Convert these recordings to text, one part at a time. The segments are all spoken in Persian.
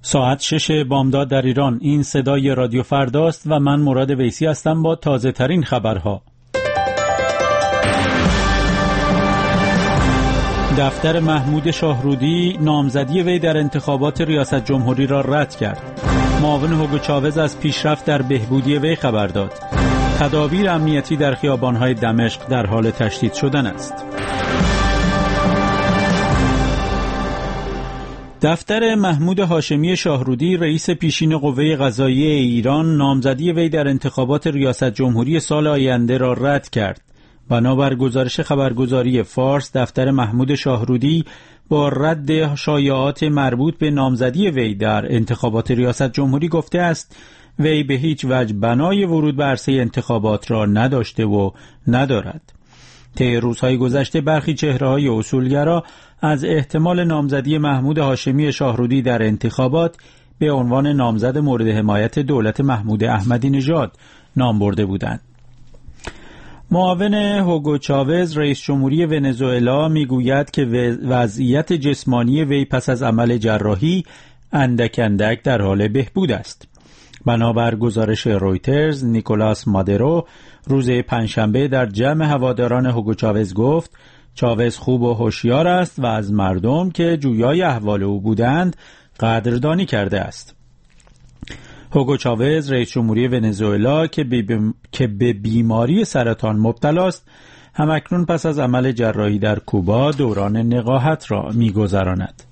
ساعت 6 بامداد در ایران. این صدای رادیو فرداست و من مراد ویسی هستم با تازه ترین خبرها. دفتر محمود شاهرودی نامزدی وی در انتخابات ریاست جمهوری را رد کرد. معاون هوگو چاوز از پیشرفت در بهبودی وی خبر داد. تدابیر امنیتی در خیابان‌های دمشق در حال تشدید شدن است. دفتر محمود هاشمی شاهرودی رئیس پیشین قوه قضاییه ایران نامزدی وی در انتخابات ریاست جمهوری سال آینده را رد کرد. بنابر گزارش خبرگزاری فارس، دفتر محمود شاهرودی با رد شایعات مربوط به نامزدی وی در انتخابات ریاست جمهوری گفته است وی به هیچ وجه بنای ورود به عرصه انتخابات را نداشته و ندارد. طی روزهای گذشته برخی چهره‌های اصولگرا از احتمال نامزدی محمود هاشمی شاهرودی در انتخابات به عنوان نامزد مورد حمایت دولت محمود احمدی نژاد نام برده بودند. معاون هوگو چاوز رئیس جمهوری ونزوئلا میگوید که وضعیت جسمانی وی پس از عمل جراحی اندک اندک در حال بهبود است. بنابر گزارش رویترز، نیکولاس مادرو روز پنجشنبه در جمع هواداران هوگو چاوز گفت چاوز خوب و هوشیار است و از مردم که جویای احوال او بودند قدردانی کرده است. هوگو چاوز رئیس جمهوری ونزوئلا که به بیماری سرطان مبتلا است همکنون پس از عمل جراحی در کوبا دوران نقاهت را می‌گذراند.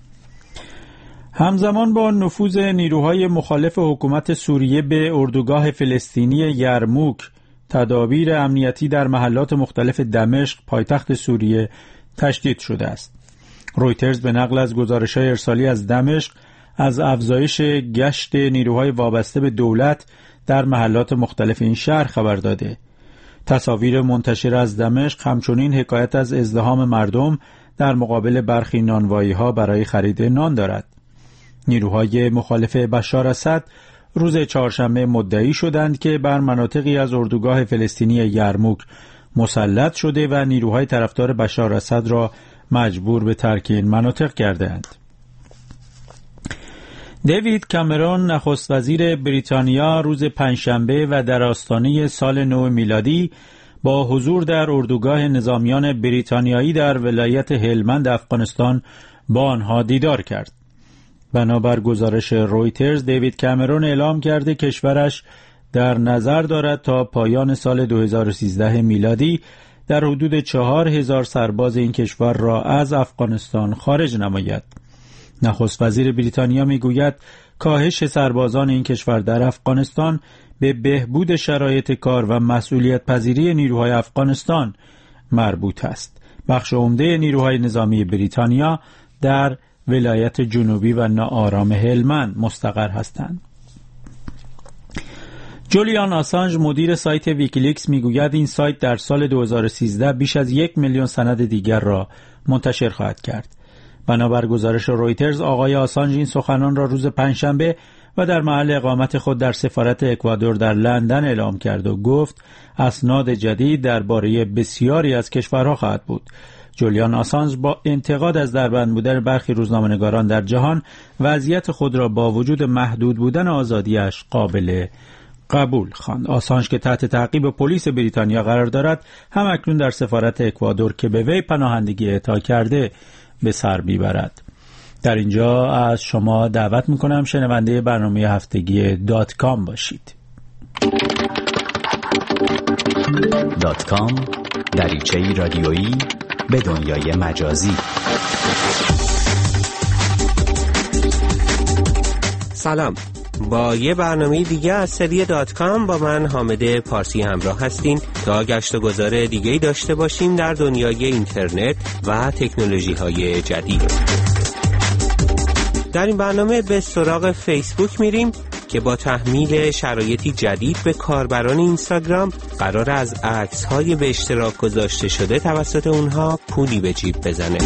همزمان با نفوذ نیروهای مخالف حکومت سوریه به اردوگاه فلسطینی یرموک، تدابیر امنیتی در محلات مختلف دمشق پایتخت سوریه تشدید شده است. رویترز به نقل از گزارش‌های ارسالی از دمشق از افزایش گشت نیروهای وابسته به دولت در محلات مختلف این شهر خبر داده. تصاویر منتشر از دمشق همچنین حکایت از ازدحام مردم در مقابل برخی نانوایی‌ها برای خرید نان دارد. نیروهای مخالف بشار اسد روز چهارشنبه مدعی شدند که بر مناطقی از اردوگاه فلسطینی یرموک مسلط شده و نیروهای طرفدار بشار اسد را مجبور به ترک این مناطق کردند. دیوید کامرون نخست وزیر بریتانیا روز پنجشنبه و در آستانه سال نو میلادی با حضور در اردوگاه نظامیان بریتانیایی در ولایت هلمند افغانستان با آنها دیدار کرد. بنابر گزارش رویترز، دیوید کامرون اعلام کرده کشورش در نظر دارد تا پایان سال 2013 میلادی در حدود 4000 سرباز این کشور را از افغانستان خارج نماید. نخست وزیر بریتانیا میگوید کاهش سربازان این کشور در افغانستان به بهبود شرایط کار و مسئولیت پذیری نیروهای افغانستان مربوط است. بخش عمده نیروهای نظامی بریتانیا در ولایت جنوبی و ناآرام هلمند مستقر هستند. جولیان آسانژ مدیر سایت ویکیلیکس میگوید این سایت در سال 2013 بیش از 1 میلیون سند دیگر را منتشر خواهد کرد. بنابر گزارش رویترز، آقای آسانژ این سخنان را روز پنجشنبه و در محل اقامت خود در سفارت اکوادور در لندن اعلام کرد و گفت اسناد جدید درباره بسیاری از کشورها خواهد بود. جولیان آسانژ با انتقاد از دربند بودن برخی روزنامه‌نگاران در جهان وضعیت خود را با وجود محدود بودن آزادیش قابل قبول خواند. آسانژ که تحت تعقیب پلیس بریتانیا قرار دارد همکنون در سفارت اکوادور که به وی پناهندگی اعطا کرده به سر میبرد. در اینجا از شما دعوت میکنم شنونده برنامه هفتگی .com باشید. .com دریچه‌ای رادیویی به دنیای مجازی. سلام، با یه برنامه دیگه از سری .com با من حامد پارسی همراه هستین تا گشت و گذار دیگه‌ای داشته باشیم در دنیای اینترنت و تکنولوژی‌های جدید. در این برنامه به سراغ فیسبوک میریم که با تحمیل شرایطی جدید به کاربران اینستاگرام قرار از عکس‌های به اشتراک گذاشته شده توسط اونها پولی به جیب بزنه.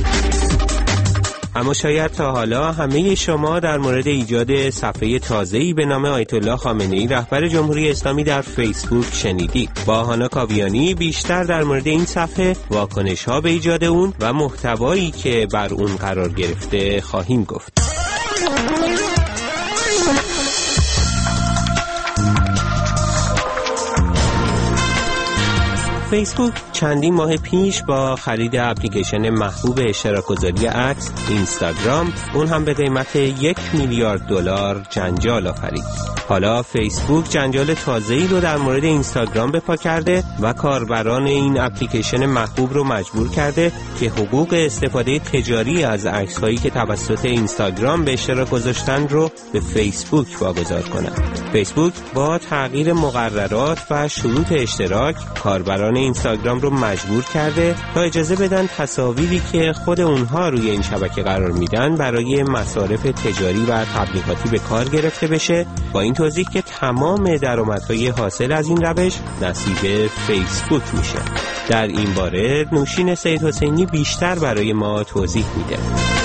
اما شاید تا حالا همه شما در مورد ایجاد صفحه تازه‌ای به نام آیت الله خامنه‌ای رهبر جمهوری اسلامی در فیسبوک شنیدید. با هانا کاویانی بیشتر در مورد این صفحه، واکنش‌ها به ایجاد اون و محتوایی که بر اون قرار گرفته خواهیم گفت. فیسبوک چندین ماه پیش با خرید اپلیکیشن محبوب اشتراک‌گذاری عکس اینستاگرام، اون هم به قیمت $1 میلیارد جنجال آفرید. حالا فیسبوک جنجال تازه‌ای رو در مورد اینستاگرام به پا کرده و کاربران این اپلیکیشن محبوب رو مجبور کرده که حقوق استفاده تجاری از عکس‌هایی که توسط اینستاگرام به اشتراک گذاشتن رو به فیسبوک واگذار کنند. فیسبوک با تغییر مقررات و شروط اشتراک کاربران اینستاگرام رو مجبور کرده تا اجازه بدن تصاویری که خود اونها روی این شبکه قرار میدن برای مصارف تجاری و تبلیغاتی به کار گرفته بشه، با این توضیح که تمام درآمدهای حاصل از این روش نصیب فیسبوک میشه. در این باره نوشین سید حسینی بیشتر برای ما توضیح میده.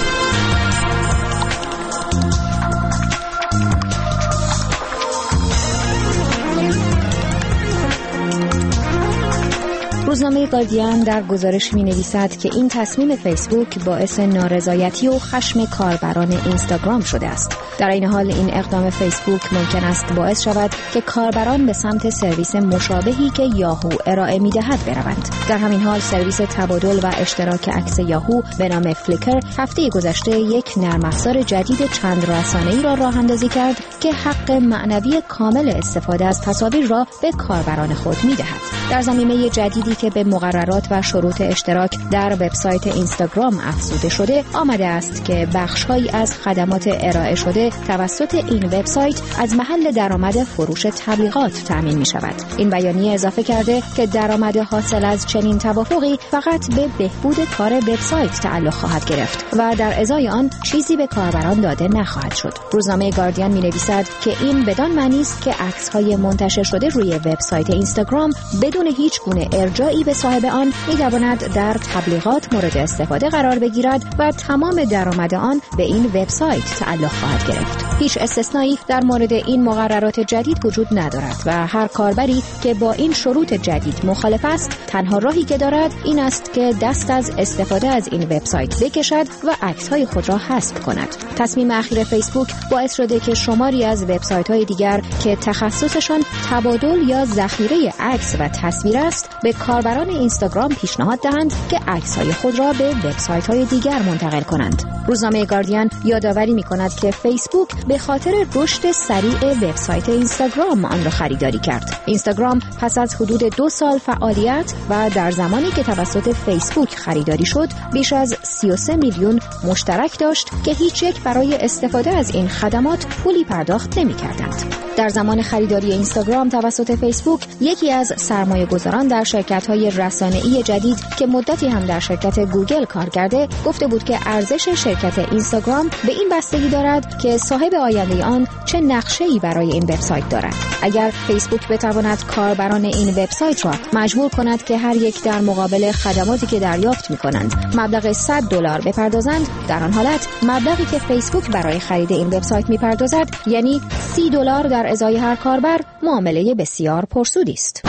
روزنامه گاردین در گزارش می‌نویسد که این تصمیم فیسبوک باعث نارضایتی و خشم کاربران اینستاگرام شده است. در این حال این اقدام فیسبوک ممکن است باعث شود که کاربران به سمت سرویس مشابهی که یاهو ارائه می‌دهد بروند. در همین حال سرویس تبادل و اشتراک عکس یاهو به نام فلیکر هفته گذشته یک نرم افزار جدید چند رسانه‌ای را راه‌اندازی کرد که حق معنوی کامل استفاده از تصاویر را به کاربران خود می‌دهد. در ضمیمه جدیدی که به مقررات و شروط اشتراک در وبسایت اینستاگرام افزوده شده، آمده است که بخش‌هایی از خدمات ارائه شده توسط این وبسایت از محل درآمد فروش تبلیغات تامین می‌شود. این بیانیه اضافه کرده که درآمد حاصل از چنین توافقی فقط به بهبود کار وبسایت تعلق خواهد گرفت و در ازای آن چیزی به کاربران داده نخواهد شد. روزنامه گاردین می‌نویسد که این بدان معنی است که عکس‌های منتشر شده روی وبسایت اینستاگرام بدون هیچ گونه ارجاعی به صاحب آن می‌تواند در تبلیغات مورد استفاده قرار بگیرد و تمام درآمد آن به این وبسایت تعلق خواهد گرفت. هیچ استثنایی در مورد این مقررات جدید وجود ندارد و هر کاربری که با این شروط جدید مخالف است، تنها راهی که دارد این است که دست از استفاده از این وبسایت بکشد و عکس‌های خود را حذف کند. تصمیم اخیر فیسبوک باعث شده که شماری از وبسایت‌های دیگر که تخصصشان تبادل یا ذخیره عکس و تصویر است، به کاربران اینستاگرام پیشنهاد دهند که عکس‌های خود را به وبسایت‌های دیگر منتقل کنند. روزنامه گاردین یادآوری می‌کند که فیسبوک به خاطر رشد سریع وبسایت اینستاگرام آن را خریداری کرد. اینستاگرام پس از حدود 2 سال فعالیت و در زمانی که توسط فیسبوک خریداری شد، بیش از 33 میلیون مشترک داشت که هیچ یک برای استفاده از این خدمات پولی پرداخت نمی‌کردند. در زمان خریداری اینستاگرام توسط فیسبوک، یکی از سرمایه‌گذاران در شرکت‌های رسانه‌ای جدید که مدتی هم در شرکت گوگل کار کرده، گفته بود که ارزش شرکت اینستاگرام به این بستگی دارد که صاحب آینده آن چه نقشه‌ای برای این وبسایت دارد. اگر فیسبوک بتواند کاربران این وبسایت را مجبور کند که هر یک در مقابل خدماتی که دریافت می‌کنند مبلغ $100 بپردازند، در آن حالت مبلغی که فیسبوک برای خرید این وبسایت می‌پردازد، یعنی $30 در ازای هر کاربر، معامله بسیار پرسودی است.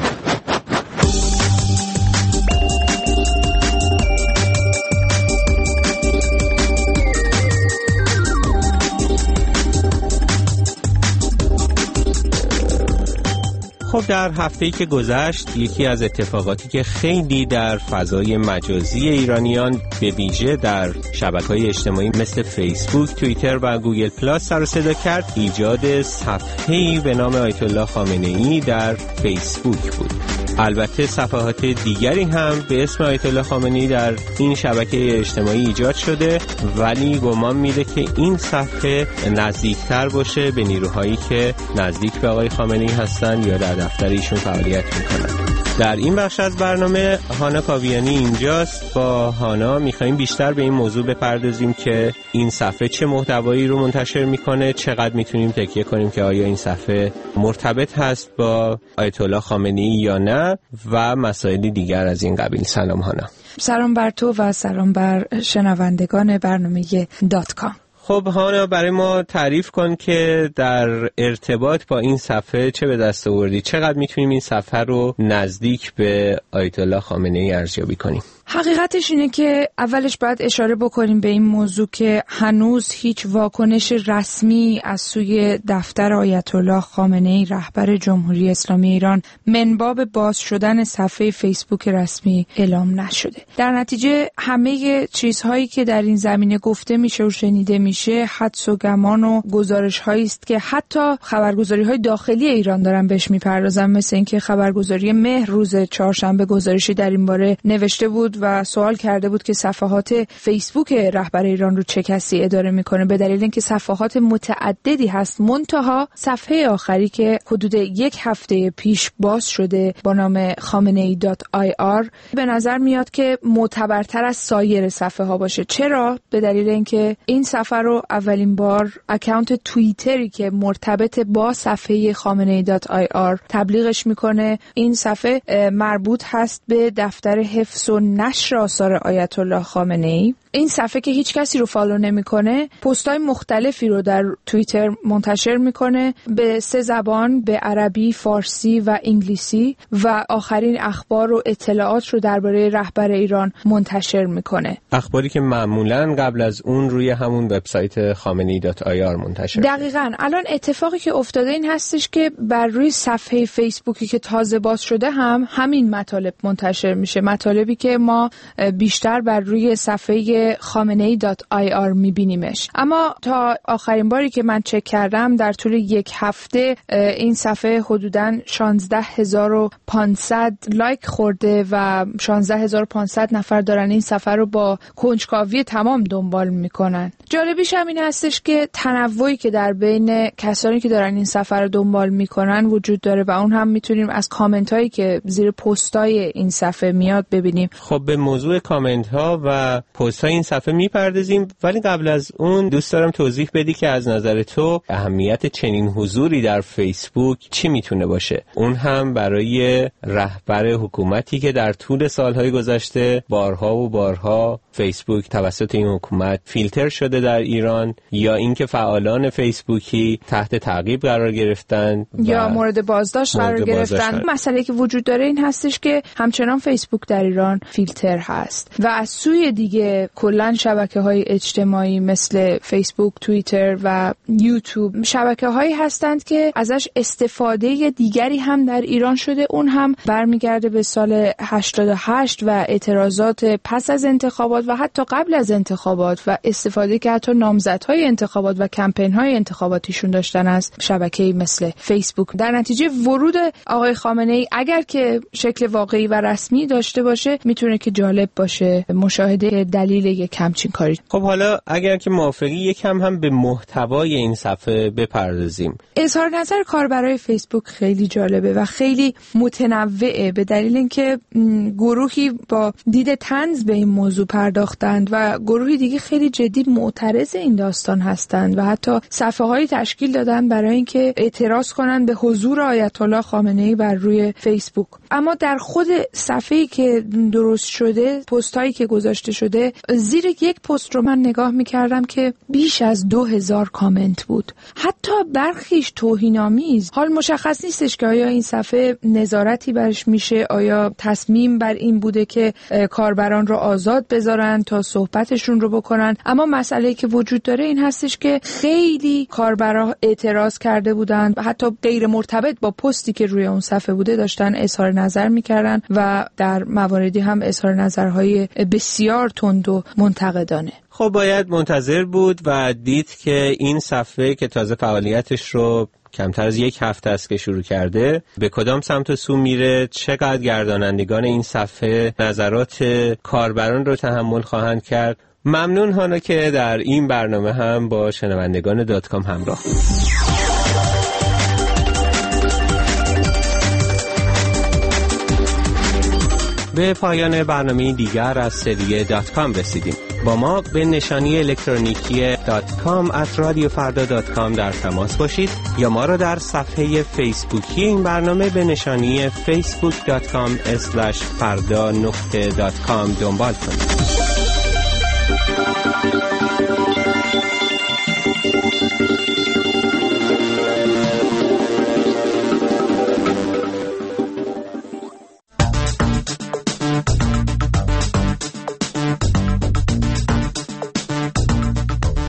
خب در هفته‌ای که گذشت، یکی از اتفاقاتی که خیلی در فضای مجازی ایرانیان به ویژه در شبکه‌های اجتماعی مثل فیسبوک، توییتر و گوگل پلاس سر و صدا کرد، ایجاد صفحه‌ای به نام آیت الله خامنه‌ای در فیسبوک بود. البته صفحات دیگری هم به اسم آیت الله خامنه‌ای در این شبکه اجتماعی ایجاد شده، ولی گمان میده که این صفحه نزدیکتر باشه به نیروهایی که نزدیک به آقای خامنه‌ای هستن یا در دفتر ایشون فعالیت میکنن. در این بخش از برنامه هانا کاویانی اینجاست. با هانا میخواییم بیشتر به این موضوع بپردازیم که این صفحه چه محتوایی رو منتشر میکنه، چقدر میتونیم تکیه کنیم که آیا این صفحه مرتبط هست با آیت الله خامنه‌ای یا نه و مسائل دیگر از این قبیل. سلام هانا. سلام بر تو و سلام بر شنوندگان برنامه .com. خب هانا، برای ما تعریف کن که در ارتباط با این صفحه چه به دست آوردی؟ چقدر میتونیم این صفحه رو نزدیک به آیت الله خامنه‌ای ارزیابی کنیم؟ حقیقتش اینه که اولش باید اشاره بکنیم به این موضوع که هنوز هیچ واکنش رسمی از سوی دفتر آیت الله خامنه‌ای رهبر جمهوری اسلامی ایران منباب باز شدن صفحه فیسبوک رسمی اعلام نشده. در نتیجه همه چیزهایی که در این زمینه گفته میشه و شنیده میشه حدس و گمان و گزارش‌هایی است که حتی خبرگزاری‌های داخلی ایران دارن بهش میپردازن، مثل اینکه خبرگزاری مهر روز چهارشنبه گزارشی در این باره نوشته بود و سوال کرده بود که صفحات فیسبوک رهبر ایران رو چه کسی اداره میکنه، به دلیل اینکه صفحات متعددی هست، منتها صفحه آخری که حدود 1 هفته پیش باز شده با نام khamenei.ir به نظر میاد که معتبرتر از سایر صفحه ها باشه. چرا؟ به دلیل اینکه این صفحه رو اولین بار اکانت توییتری که مرتبط با صفحه khamenei.ir تبلیغش میکنه. این صفحه مربوط هست به دفتر حفظ و نشر آثار آیت الله خامنه‌ای. این صفحه که هیچ کسی رو فالو نمیکنه، پست‌های مختلفی رو در توییتر منتشر میکنه به 3 زبان، به عربی، فارسی و انگلیسی، و آخرین اخبار و اطلاعات رو درباره رهبر ایران منتشر میکنه. اخباری که معمولاً قبل از اون روی همون وبسایت khamenei.ir منتشر شده. دقیقاً. الان اتفاقی که افتاده این هستش که بر روی صفحه فیسبوکی که تازه باز شده هم همین مطالب منتشر میشه، مطالبی که ما بیشتر بر روی صفحه khamenei.ir میبینیمش. اما تا آخرین باری که من چک کردم در طول 1 هفته این صفحه حدوداً 16500 لایک خورده و 16500 نفر دارن این صفحه رو با کنجکاوی تمام دنبال میکنن. جالبیش هم این هستش که تنوعی که در بین کسانی که دارن این صفحه رو دنبال میکنن وجود داره و اون هم میتونیم از کامنت هایی که زیر پستای این صفحه میاد ببینیم. خب به موضوع کامنت ها و پست های این صفحه میپردازیم، ولی قبل از اون دوست دارم توضیح بدی که از نظر تو اهمیت چنین حضوری در فیسبوک چی میتونه باشه، اون هم برای رهبر حکومتی که در طول سالهای گذشته بارها و بارها فیسبوک توسط این حکومت فیلتر شده در ایران، یا اینکه فعالان فیسبوکی تحت تعقیب قرار گرفتن یا مورد بازداشت قرار گرفتن. مسئله که وجود داره این هستش که همچنان فیسبوک در ایران فیلتر هست و از سوی دیگه کلاً شبکه‌های اجتماعی مثل فیسبوک، توییتر و یوتیوب شبکه‌هایی هستند که ازش استفاده دیگری هم در ایران شده. اون هم برمیگرده به سال 88 و اعتراضات پس از انتخابات و حتی قبل از انتخابات و استفاده که حتی نامزدهای انتخابات و کمپین‌های انتخاباتیشون داشتن از شبکه‌ای مثل فیسبوک. در نتیجه ورود آقای خامنه‌ای اگر که شکل واقعی و رسمی داشته باشه میتونه که جالب باشه مشاهده دلیل یک همچین کاری. خب حالا اگر که موافقی یکم هم به محتوای این صفحه بپردازیم. اظهار نظر کاربرای فیسبوک خیلی جالبه و خیلی متنوعه، به دلیل اینکه گروهی با دید طنز به این موضوع پرداختند و گروهی دیگه خیلی جدی معترض این داستان هستند و حتی صفحه‌هایی تشکیل دادن برای اینکه اعتراض کنن به حضور آیت الله خامنه‌ای بر روی فیسبوک. اما در خود صفحه‌ای که درست شده، پست‌هایی که گذاشته شده، زیر یک پست رو من نگاه می‌کردم که بیش از 2000 کامنت بود، حتی برخیش توهین‌آمیز. حال مشخص نیستش که آیا این صفحه نظارتی برش میشه، آیا تصمیم بر این بوده که کاربران رو آزاد بذارن تا صحبتشون رو بکنن. اما مسئله‌ای که وجود داره این هستش که خیلی کاربرا اعتراض کرده بودن و حتی غیر مرتبط با پستی که روی اون صفحه بوده داشتن اظهار نظر می‌کردن و در مواردی هم اظهار نظرهای بسیار تند و منتقدانه. خب باید منتظر بود و دید که این صفحه که تازه فعالیتش رو کمتر از 1 هفته است که شروع کرده به کدام سمت و سو میره، چقدر گردانندگان این صفحه نظرات کاربران رو تحمل خواهند کرد. ممنون هانا که در این برنامه هم با شنوندگان .com همراه. به پایان برنامه دیگر از سری .com رسیدیم. با ما به نشانی الکترونیکی .com@radiofarda.com در تماس باشید یا ما را در صفحه فیسبوکی این برنامه به نشانی facebook.com/farda.com دنبال کنید.